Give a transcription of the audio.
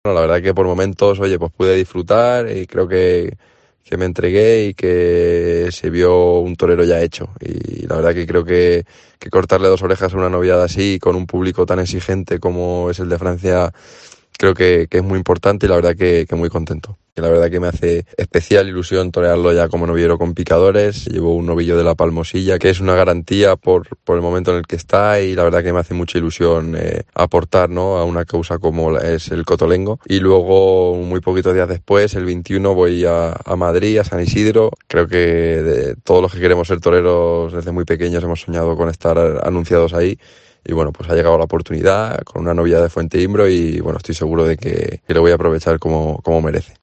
Bueno, la verdad que por momentos, oye, pues pude disfrutar y creo que me entregué y que se vio un torero ya hecho. Y la verdad que creo que cortarle dos orejas a una noviada así, con un público tan exigente como es el de Francia, creo que es muy importante y la verdad que muy contento. Y la verdad que me hace especial ilusión torearlo ya como novillero con picadores. Llevo un novillo de la Palmosilla, que es una garantía por el momento en el que está y la verdad que me hace mucha ilusión aportar, ¿no?, a una causa como es el Cotolengo. Y luego, muy poquitos días después, el 21, voy a Madrid, a San Isidro. Creo que todos los que queremos ser toreros desde muy pequeños hemos soñado con estar anunciados ahí. Y bueno, pues ha llegado la oportunidad con una novia de Fuente Imbro y bueno, estoy seguro de que le voy a aprovechar como merece.